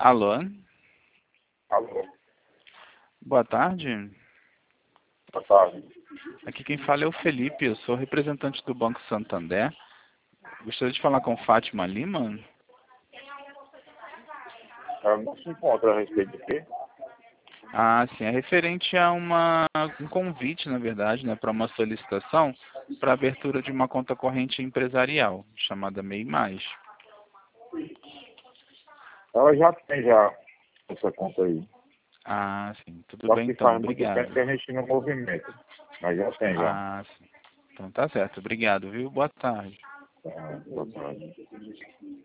Alô, Alô, boa tarde. boa tarde. Aqui quem fala é o Felipe, eu sou representante do Banco Santander. Gostaria de falar com Fátima Lima. Ela não se encontra a respeito de quê? Ah, sim, é referente a um convite, na verdade, né, para uma solicitação para a abertura de uma conta corrente empresarial, chamada MEI Mais. Ela já tem já essa conta aí. Ah, sim, tudo Só bem que então, faz muito obrigado. tempo que a gente não movimenta. Mas já tem já. Ah, sim. Então tá certo, obrigado, viu? Boa tarde. Boa tarde.